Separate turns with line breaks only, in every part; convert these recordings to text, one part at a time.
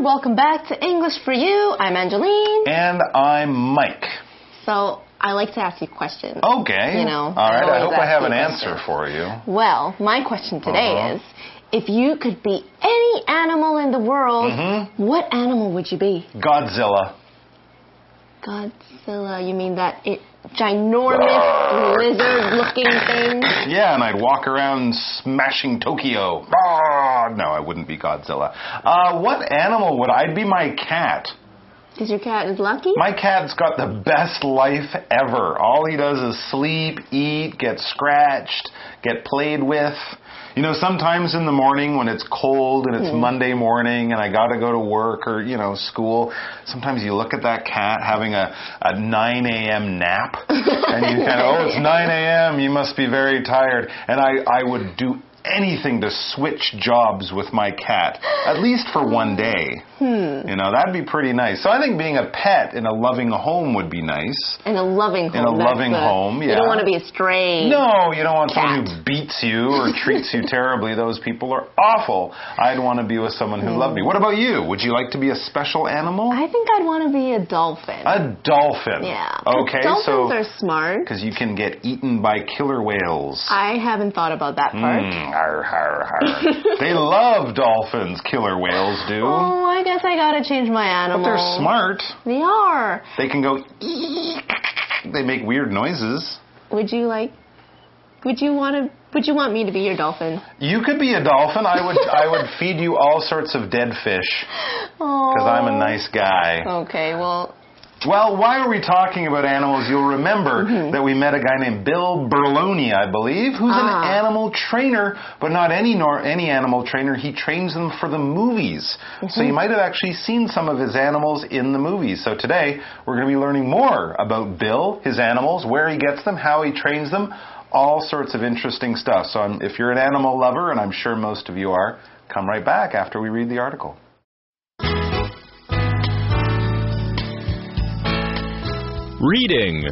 welcome back to English for You. I'm Angeline.
And I'm Mike.
So, I like to ask you questions.
Okay.
You know.
All right, I hope I have an
questions.
answer for you.
Well, my question today is, if you could be any animal in the world, what animal would you be?
Godzilla.
Godzilla, you mean that ginormous lizard-looking thing?
Yeah, and I'd walk around smashing Tokyo. No, I wouldn't be Godzilla. What animal would I be? My cat.
Because your cat is lucky?
My cat's got the best life ever. All he does is sleep, eat, get scratched, get played with. You know, sometimes in the morning when it's cold and it's Monday morning and I got to go to work or, school, sometimes you look at that cat having a 9 a.m. nap and you kind of, it's 9 a.m., you must be very tired. And I would do anything to switch jobs with my cat, at least for one day. That'd be pretty nice. So I think being a pet in a loving home would be nice.
In a loving home.
In a loving home, yeah.
You don't want to be a stray
No, you don't want
cat.
someone who beats you or treats you terribly. Those people are awful. I'd want to be with someone who loved me. What about you? Would you like to be a special animal?
I think I'd want to be a dolphin.
A dolphin.
Yeah.
Okay,
dolphins are smart.
Because you can get eaten by killer whales.
I haven't thought about that part.
Arr, arr, arr. They love dolphins, killer whales do.
Oh, I guess I gotta change my animal.
But they're smart.
They are.
They can go eek. They make weird noises.
Would you want me to be your dolphin?
You could be a dolphin. I would feed you all sorts of dead fish. Because I'm a nice guy.
Okay, well,
why are we talking about animals? You'll remember that we met a guy named Bill Berloni, I believe, who's an animal trainer, but not any animal trainer. He trains them for the movies. So you might have actually seen some of his animals in the movies. So today, we're going to be learning more about Bill, his animals, where he gets them, how he trains them, all sorts of interesting stuff. So if you're an animal lover, and I'm sure most of you are, come right back after we read the article.
Reading.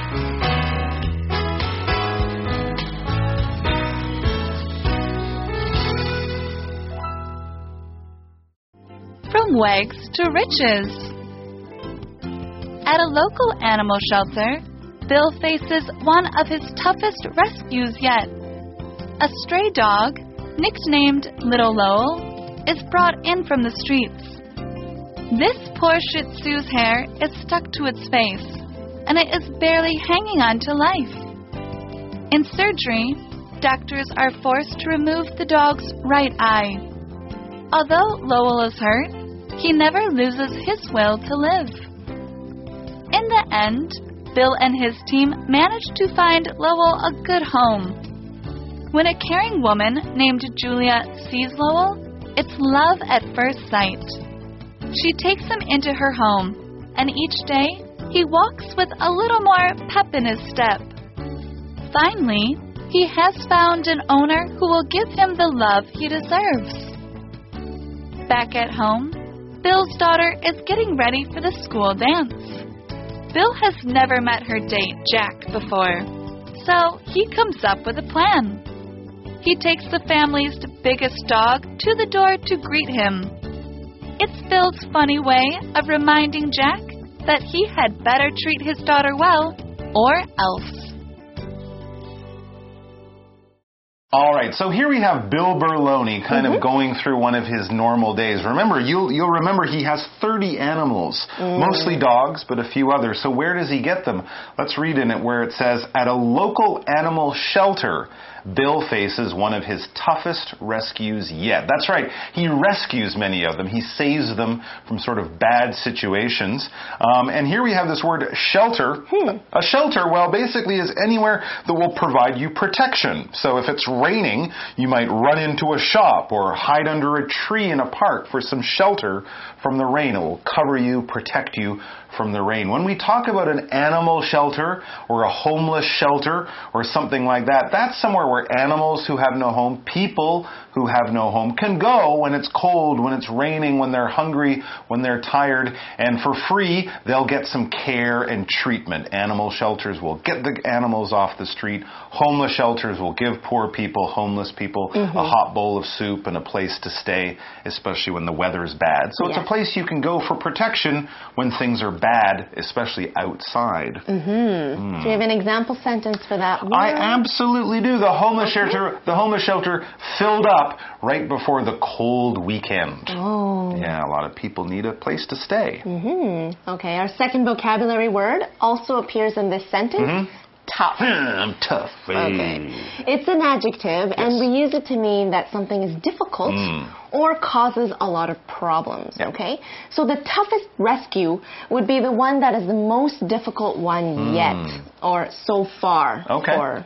From Wags to Riches. At a local animal shelter, Bill faces one of his toughest rescues yet. A stray dog, nicknamed Little Lowell, is brought in from the streets. This poor Shih Tzu's hair is stuck to its face, and it is barely hanging on to life. In surgery, doctors are forced to remove the dog's right eye. Although Lowell is hurt, he never loses his will to live. In the end, Bill and his team manage to find Lowell a good home. When a caring woman named Julia sees Lowell, it's love at first sight. She takes him into her home, and each day, he walks with a little more pep in his step. Finally, he has found an owner who will give him the love he deserves. Back at home, Bill's daughter is getting ready for the school dance. Bill has never met her date, Jack, before, so he comes up with a plan. He takes the family's biggest dog to the door to greet him. It's Bill's funny way of reminding Jack that he had better treat his daughter well, or else.
All right, so here we have Bill Berloni kind of going through one of his normal days. Remember, you'll remember he has 30 animals, mostly dogs, but a few others. So where does he get them? Let's read in it where it says, at a local animal shelter, Bill faces one of his toughest rescues yet. That's right, he rescues many of them. He saves them from sort of bad situations. And here we have this word shelter. A shelter, well, basically is anywhere that will provide you protection. So if it's raining, you might run into a shop or hide under a tree in a park for some shelter from the rain. It will cover you, protect you from the rain. When we talk about an animal shelter or a homeless shelter or something like that, that's somewhere where where animals who have no home, people who have no home, can go when it's cold, when it's raining, when they're hungry, when they're tired, and for free, they'll get some care and treatment. Animal shelters will get the animals off the street. Homeless shelters will give poor people, homeless people, a hot bowl of soup and a place to stay, especially when the weather is bad. So it's a place you can go for protection when things are bad, especially outside.
Do you have an example sentence for that word?
I absolutely do. The homeless shelter filled up right before the cold weekend.
Oh.
Yeah, a lot of people need a place to stay.
Okay, our second vocabulary word also appears in this sentence. Tough.
I'm tough.
Okay. It's an adjective, and we use it to mean that something is difficult or causes a lot of problems, okay? So the toughest rescue would be the one that is the most difficult one yet, or so far.
Okay.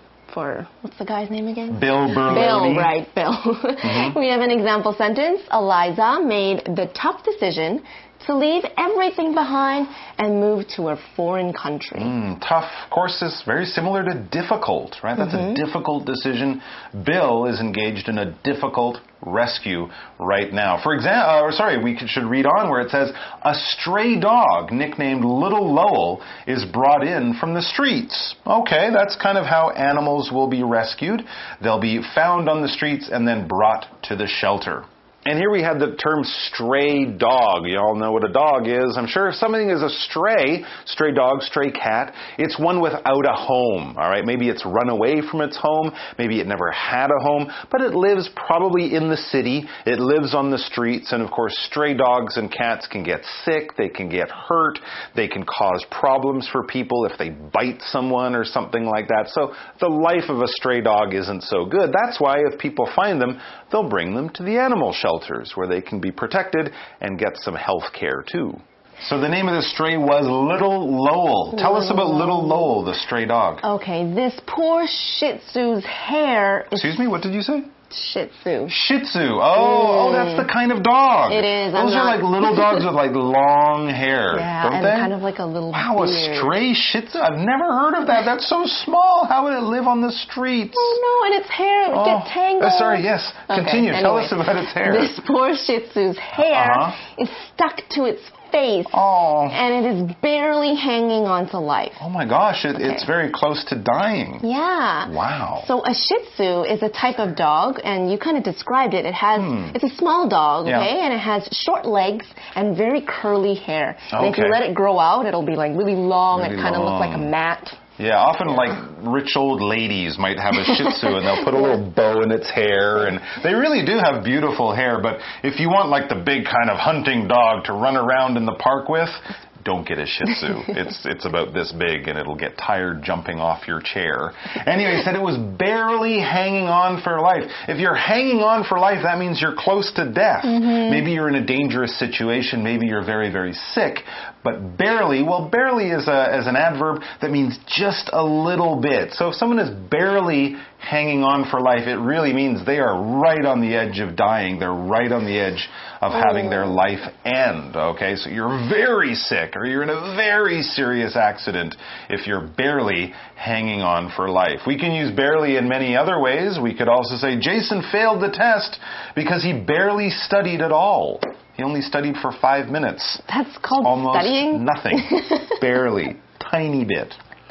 For what's the guy's name again?
Bill Berloni.
Bill, right, Bill. We have an example sentence. Eliza made the tough decision to leave everything behind and move to a foreign country.
Tough, of course, is very similar to difficult, right? That's a difficult decision. Bill is engaged in a difficult rescue right now. For example, we should read on where it says, a stray dog nicknamed Little Lowell is brought in from the streets. Okay, that's kind of how animals will be rescued. They'll be found on the streets and then brought to the shelter. And here we have the term stray dog. You all know what a dog is. I'm sure if something is a stray dog, stray cat, it's one without a home, all right? Maybe it's run away from its home. Maybe it never had a home, but it lives probably in the city. It lives on the streets. And of course, stray dogs and cats can get sick. They can get hurt. They can cause problems for people if they bite someone or something like that. So the life of a stray dog isn't so good. That's why if people find them, they'll bring them to the animal shelters where they can be protected and get some health care too. So the name of the stray was Little Lowell. Tell us about Little Lowell, the stray dog.
Okay, this poor Shih Tzu's hair is...
Excuse me, what did you say?
Shih Tzu.
Shih Tzu. Oh, that's the kind of dog.
It is.
Those are like little dogs with like long hair, don't
and
they?
kind of like a little
Wow,
beard.
a stray Shih Tzu. I've never heard of that. That's so small. How would it live on the streets?
Oh, no, and its hair would get tangled.
Sorry, yes. Continue.
Okay,
Tell
anyway,
us about its hair.
This poor Shih Tzu's hair is stuck to its face, and it is barely hanging on to life.
Oh my gosh, it's very close to dying.
Yeah.
Wow.
So a Shih Tzu is a type of dog, and you kind of described it. It has, it's a small dog, okay, and it has short legs and very curly hair. And if you let it grow out, it'll be like really long. It kind of looks like a mat.
Yeah, often like rich old ladies might have a Shih Tzu and they'll put a little bow in its hair, and they really do have beautiful hair, but if you want like the big kind of hunting dog to run around in the park with, don't get a Shih Tzu. It's about this big and it'll get tired jumping off your chair. Anyway, he said it was barely hanging on for life. If you're hanging on for life, that means you're close to death. Maybe you're in a dangerous situation. Maybe you're very, very sick. But barely, well, barely is an adverb that means just a little bit. So if someone is barely hanging on for life, it really means they are right on the edge of dying. They're right on the edge of having their life end. Okay, so you're very sick or you're in a very serious accident if you're barely hanging on for life. We can use barely in many other ways. We could also say Jason failed the test because he barely studied at all. He only studied for 5 minutes.
That's called
almost
studying?
Nothing. Barely. Tiny bit.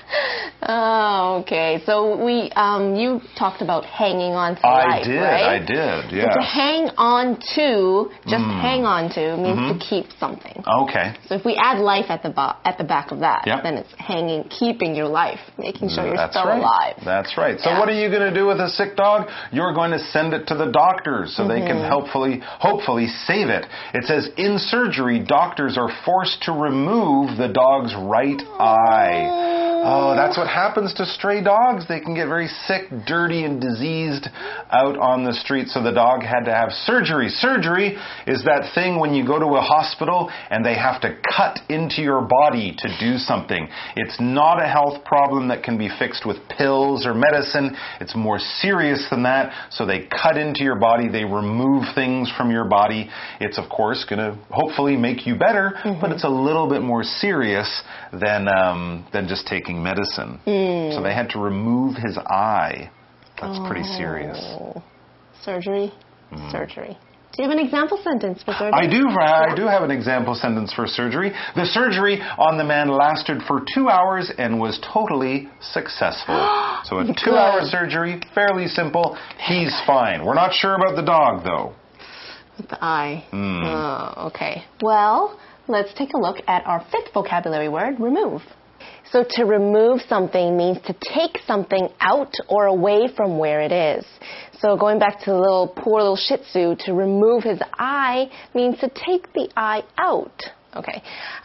Oh, okay. So you talked about hanging on to life, right?
I did, yeah.
So to hang on to, just hang on to, means to keep something.
Okay.
So if we add life at the back of that, then it's keeping your life, making sure you're still alive.
That's right. So what are you going to do with a sick dog? You're going to send it to the doctors so they can hopefully save it. It says, in surgery, doctors are forced to remove the dog's right eye. Oh, that's what happens to stray dogs. They can get very sick, dirty, and diseased out on the street. So the dog had to have surgery. Surgery is that thing when you go to a hospital and they have to cut into your body to do something. It's not a health problem that can be fixed with pills or medicine. It's more serious than that. So they cut into your body. They remove things from your body. It's, of course, going to hopefully make you better, but it's a little bit more serious than just taking medicine. So they had to remove his eye. That's pretty serious.
Surgery? Surgery. Do you have an example sentence for surgery?
I do have an example sentence for surgery. The surgery on the man lasted for 2 hours and was totally successful. So a 2-hour surgery, fairly simple. He's fine. We're not sure about the dog, though.
With the eye. Oh, okay. Well, let's take a look at our 5th vocabulary word, remove. So to remove something means to take something out or away from where it is. So going back to the poor little Shih Tzu, to remove his eye means to take the eye out. Okay.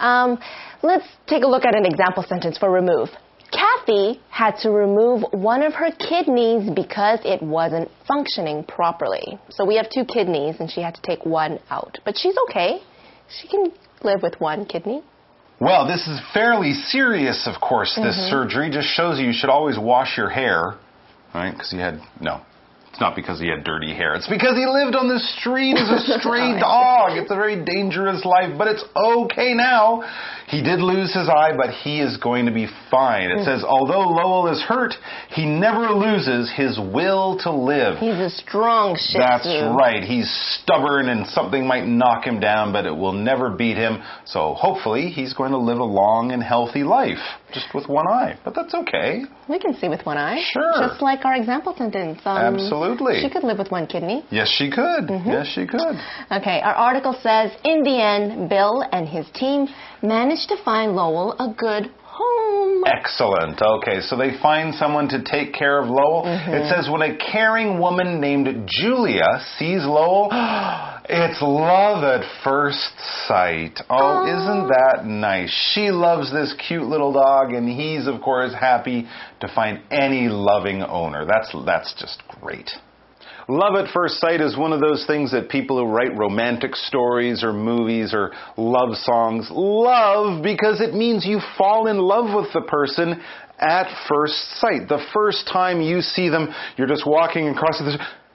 Let's take a look at an example sentence for remove. Kathy had to remove one of her kidneys because it wasn't functioning properly. So we have 2 kidneys and she had to take one out. But she's okay. She can live with 1 kidney.
Well, this is fairly serious, of course, this surgery. Just shows you should always wash your hair, right? Because it's not because he had dirty hair. It's because he lived on the street as a stray dog. It's a very dangerous life, but it's okay now. He did lose his eye, but he is going to be fine. It says, although Lowell is hurt, he never loses his will to live.
He's a strong Shih Tzu.
That's right. He's stubborn and something might knock him down, but it will never beat him. So hopefully he's going to live a long and healthy life, just with 1 eye. But that's okay.
We can see with 1 eye.
Sure.
Just like our example sentence.
Absolutely.
She could live with 1 kidney.
Yes, she could. Yes, she could.
Okay, our article says, in the end, Bill and his team managed to find Lowell a good home.
Excellent. Okay, so they find someone to take care of Lowell. It says, when a caring woman named Julia sees Lowell, it's love at first sight. Oh, isn't that nice? She loves this cute little dog, and he's, of course, happy to find any loving owner. That's just great. Love at first sight is one of those things that people who write romantic stories or movies or love songs love because it means you fall in love with the person at first sight. The first time you see them, you're just walking across the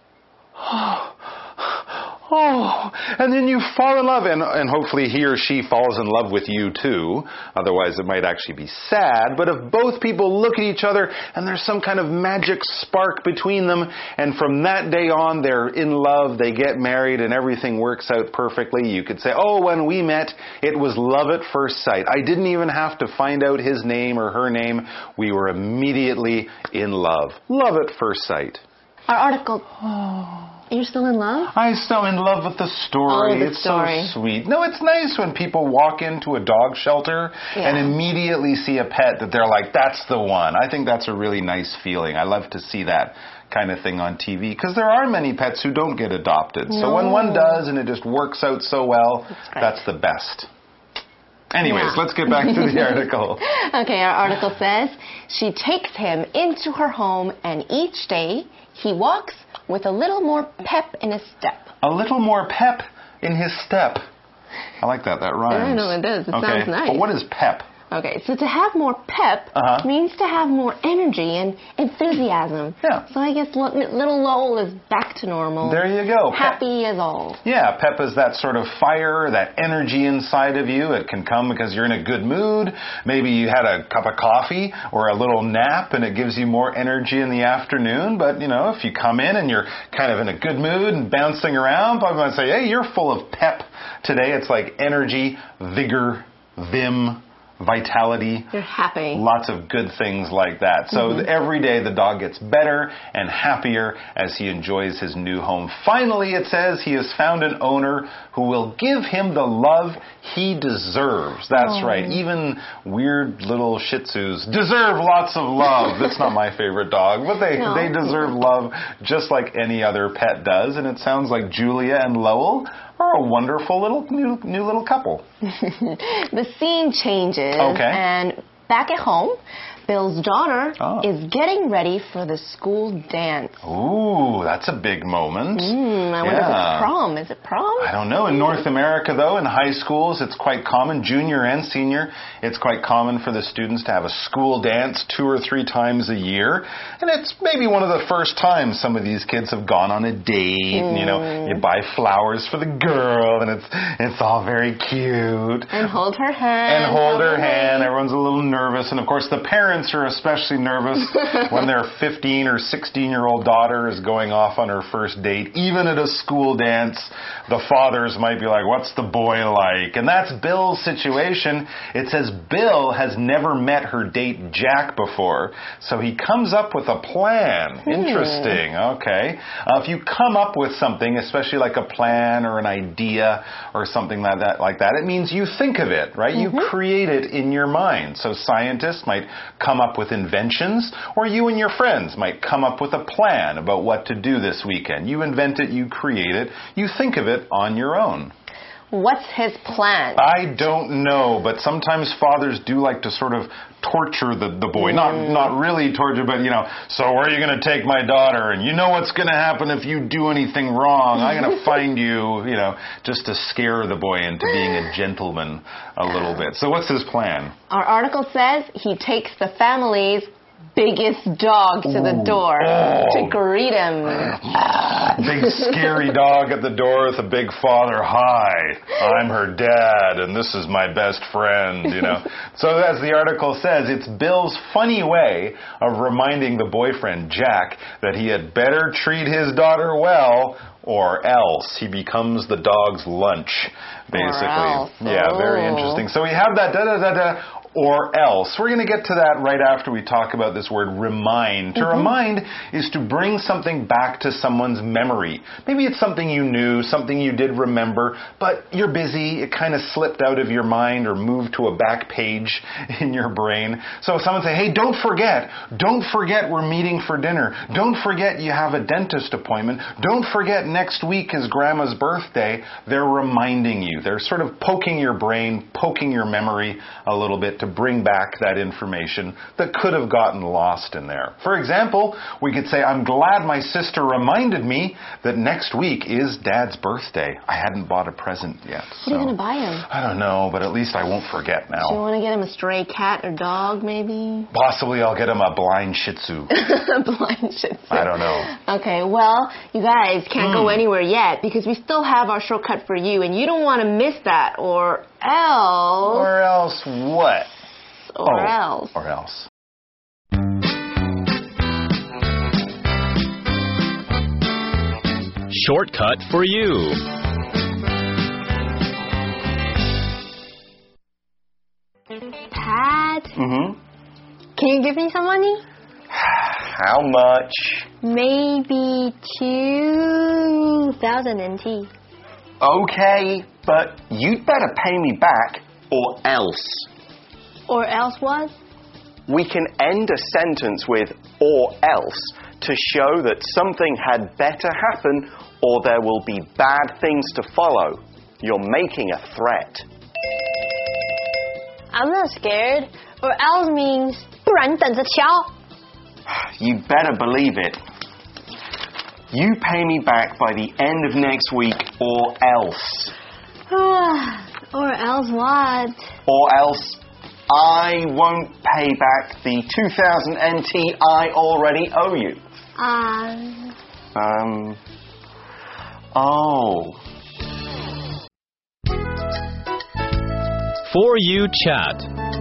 and then you fall in love, and hopefully he or she falls in love with you too. Otherwise it might actually be sad. But if both people look at each other and there's some kind of magic spark between them, and from that day on they're in love, they get married, and everything works out perfectly, you could say, oh, when we met, it was love at first sight. I didn't even have to find out his name or her name. We were immediately in love. Love at first sight.
Our article... You're still in love?
I'm still in love with the story.
It's
so sweet. No, it's nice when people walk into a dog shelter and immediately see a pet that they're like, that's the one. I think that's a really nice feeling. I love to see that kind of thing on TV because there are many pets who don't get adopted. No. So when one does and it just works out so well, that's the best. Anyways, let's get back to the article.
Okay, our article says, she takes him into her home and each day he walks with a little more pep in his step. A little more pep in his step. I like that. That rhymes. I know it does. It sounds nice.
But what is pep?
Okay, so to have more pep means to have more energy and enthusiasm.
Yeah.
So I guess little Lowell is back to normal.
There you go.
Happy as all.
Yeah, pep is that sort of fire, that energy inside of you. It can come because you're in a good mood. Maybe you had a cup of coffee or a little nap and it gives you more energy in the afternoon. But, you know, if you come in and you're kind of in a good mood and bouncing around, I'm going to say, hey, you're full of pep today. It's like energy, vigor, vim, vitality.
You're happy.
Lots of good things like that. So every day the dog gets better and happier as he enjoys his new home. Finally, it says he has found an owner who will give him the love he deserves. That's right. Even weird little Shih Tzus deserve lots of love. That's not my favorite dog, but they deserve love just like any other pet does. And it sounds like Julia and Lowell are a wonderful little new little couple.
The scene changes, and back at home, Bill's daughter is getting ready for the school dance.
Ooh, that's a big moment.
I wonder if it's prom. Is it prom?
I don't know. In North America, though, in high schools, it's quite common, junior and senior, it's quite common for the students to have a school dance 2 or 3 times a year. And it's maybe one of the first times some of these kids have gone on a date. And, you know, you buy flowers for the girl, and it's all very cute.
And hold her hand.
Everyone's a little nervous. And, of course, the parents parents are especially nervous when their 15 or 16-year-old daughter is going off on her first date. Even at a school dance, the fathers might be like, what's the boy like? And that's Bill's situation. It says Bill has never met her date Jack before, so he comes up with a plan. Interesting. Okay. If you come up with something, especially like a plan or an idea or something like that, it means you think of it, right? You create it in your mind. So scientists might come up with inventions, or you and your friends might come up with a plan about what to do this weekend. You invent it, you create it, you think of it on your own.
What's his plan?
I don't know, but sometimes fathers do like to sort of torture the boy. Not really torture, but, so where are you going to take my daughter? And you know what's going to happen if you do anything wrong. I'm going to find you, just to scare the boy into being a gentleman a little bit. So what's his plan?
Our article says he takes the family's biggest dog to the door to greet him.
Big scary dog at the door with a big father. Hi, I'm her dad, and this is my best friend, So as the article says, it's Bill's funny way of reminding the boyfriend, Jack, that he had better treat his daughter well, or else he becomes the dog's lunch, basically. Yeah, very interesting. So we have that or else. We're going to get to that right after we talk about this word remind. To remind is to bring something back to someone's memory. Maybe it's something you knew, something you did remember, but you're busy, it kind of slipped out of your mind or moved to a back page in your brain. So if someone say, hey, don't forget we're meeting for dinner. Don't forget you have a dentist appointment. Don't forget next week is Grandma's birthday. They're reminding you. They're sort of poking your brain, poking your memory a little bit to bring back that information that could have gotten lost in there. For example, we could say, I'm glad my sister reminded me that next week is Dad's birthday. I hadn't bought a present yet.
What are you going to buy him?
I don't know, but at least I won't forget now.
Do you want to get him a stray cat or dog, maybe?
Possibly I'll get him a blind Shih Tzu.
A blind Shih Tzu.
I don't know.
Okay, well, you guys can't go anywhere yet because we still have our shortcut for you, and you don't want to miss that, or else...
Or else what?
Or else.
Or else.
Shortcut for you.
Dad? Can you give me some money?
How much?
Maybe 2,000 NT.
Okay, but you'd better pay me back or else.
Or else what?
We can end a sentence with or else to show that something had better happen or there will be bad things to follow. You're making a threat.
I'm not scared. Or else means 不然等着瞧.
You better believe it. You pay me back by the end of next week or else.
Or else what?
Or else I won't pay back the 2,000 NT I already owe you. Oh.
For You Chat.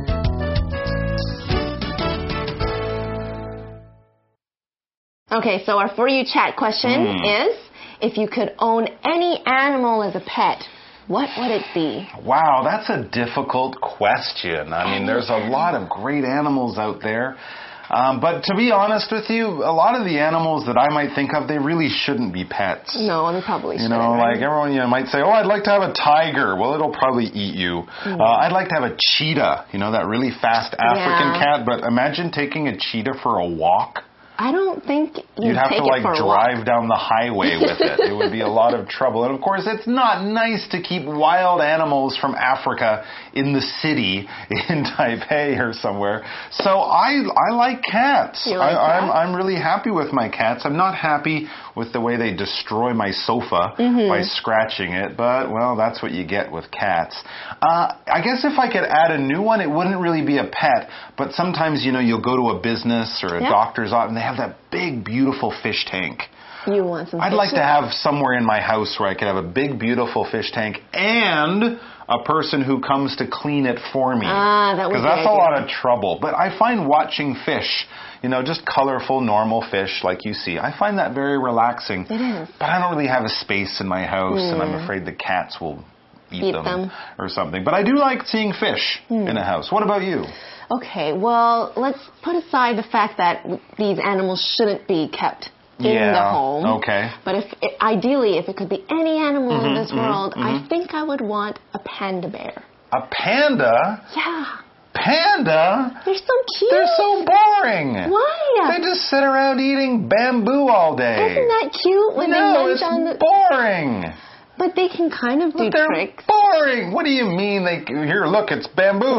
Okay, so our For You Chat question is, if you could own any animal as a pet, what would it be?
Wow, that's a difficult question. I mean, there's a lot of great animals out there. But to be honest with you, a lot of the animals that I might think of, they really shouldn't be pets.
No, they probably shouldn't.
Like everyone might say, oh, I'd like to have a tiger. Well, it'll probably eat you. I'd like to have a cheetah, that really fast African cat. But imagine taking a cheetah for a walk.
I don't think
you'd have to drive down the highway with it. It would be a lot of trouble. And of course, it's not nice to keep wild animals from Africa in the city in Taipei or somewhere. So I like cats. I'm really happy with my cats. I'm not happy with the way they destroy my sofa by scratching it, but well, that's what you get with cats. I guess if I could add a new one, it wouldn't really be a pet, but sometimes you'll go to a business or a doctor's office and they have that big, beautiful fish tank.
You want some
I'd
fish
like to
tank?
have somewhere in my house where I could have a big, beautiful fish tank and a person who comes to clean it for me.
That would be
Because that's a
ideal.
lot of trouble. But I find watching fish, you know, just colorful, normal fish like you see, I find that very relaxing.
It is.
But I don't really have a space in my house, and I'm afraid the cats will eat them or something. But I do like seeing fish in a house. What about you?
Okay, well, let's put aside the fact that these animals shouldn't be kept in the home.
Okay.
But ideally, if it could be any animal in this world, I think I would want a panda bear.
A panda?
Yeah.
Panda?
They're so cute.
They're so boring.
Why?
They just sit around eating bamboo all day.
Isn't that cute when they
No,
munch
it's
on the...
boring.
But they can kind of do
But they're
tricks.
boring. What do you mean? Here, look, it's bamboo.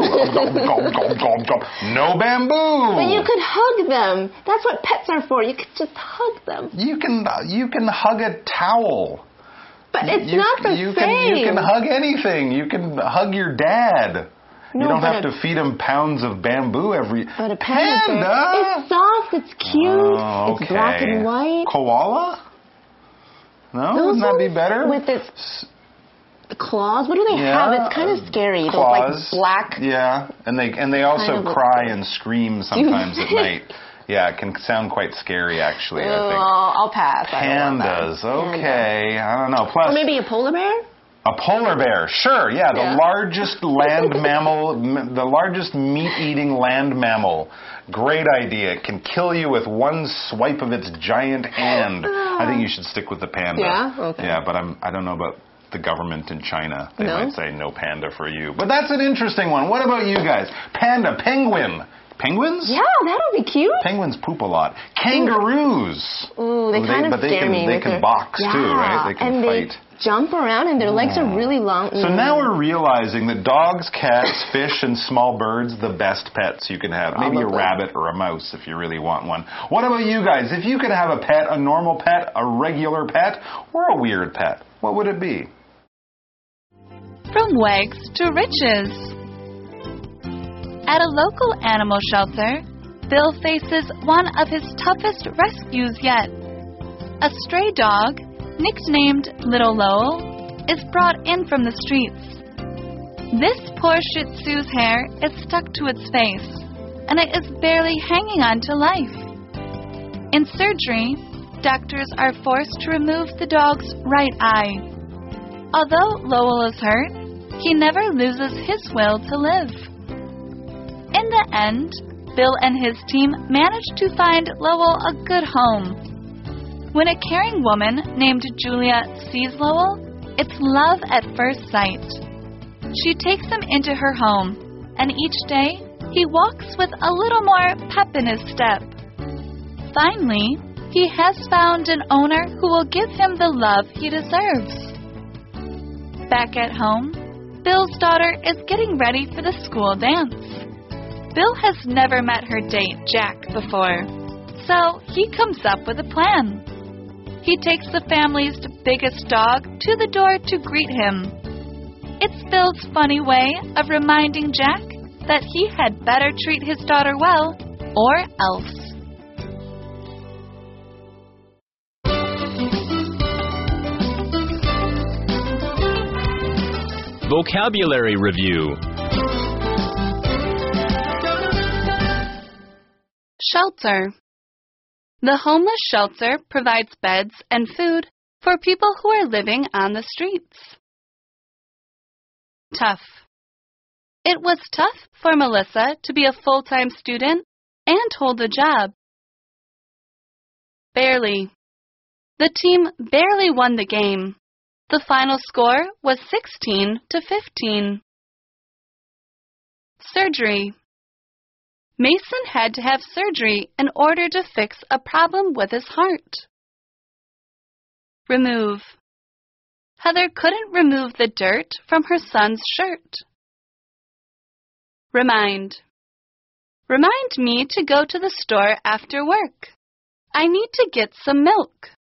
No bamboo.
But you could hug them. That's what pets are for. You could just hug them.
You can hug a towel.
But it's not the
you
same.
You can hug anything. You can hug your dad.
No,
you don't
but
have to feed him pounds of bamboo every...
But a panda. It's soft. It's cute.
Oh,
It's black and white.
Koala? No?
Those
Wouldn't that be
ones
better?
With its claws. What do they have? It's kind of scary.
Claws.
Those like black.
Yeah, and they also
Kind of
cry
look-
and scream sometimes at night. Yeah, it can sound quite scary actually, I think.
I'll pass. I don't want
Pandas,
that.
okay. I don't know. Plus,
Or maybe a polar bear?
a polar bear, sure, yeah, the
Yeah.
largest land mammal, the largest meat-eating land mammal. Great idea. It can kill you with one swipe of its giant hand. I think you should stick with the panda.
Yeah? Okay.
Yeah, but I don't know about the government in China. They
No?
might say no panda for you. But that's an interesting one. What about you guys? Panda, penguin. Penguins?
Yeah, that would be cute.
Penguins poop a lot. Kangaroos.
Ooh, they kind of
but they
scare
can,
me.
They
with
can
their-
box
yeah,
too, right? They can
and
fight.
they jump around and their legs are really long.
So now we're realizing that dogs, cats, fish, and small birds, the best pets you can have. Maybe a
Probably.
rabbit or a mouse if you really want one. What about you guys? If you could have a pet, a normal pet, a regular pet, or a weird pet, what would it be?
From wags to riches. At a local animal shelter, Bill faces one of his toughest rescues yet. A stray dog, nicknamed Little Lowell, is brought in from the streets. This poor Shih Tzu's hair is stuck to its face, and it is barely hanging on to life. In surgery, doctors are forced to remove the dog's right eye. Although Lowell is hurt, he never loses his will to live. In the end, Bill and his team manage to find Lowell a good home. When a caring woman named Julia sees Lowell, it's love at first sight. She takes him into her home, and each day he walks with a little more pep in his step. Finally, he has found an owner who will give him the love he deserves. Back at home, Bill's daughter is getting ready for the school dance. Bill has never met her date, Jack, before, so he comes up with a plan. He takes the family's biggest dog to the door to greet him. It's Bill's funny way of reminding Jack that he had better treat his daughter well, or else.
Vocabulary Review.
Shelter. The homeless shelter provides beds and food for people who are living on the streets. Tough. It was tough for Melissa to be a full-time student and hold a job. Barely. The team barely won the game. The final score was 16-15. Surgery. Mason had to have surgery in order to fix a problem with his heart. Remove. Heather couldn't remove the dirt from her son's shirt. Remind. Remind me to go to the store after work. I need to get some milk.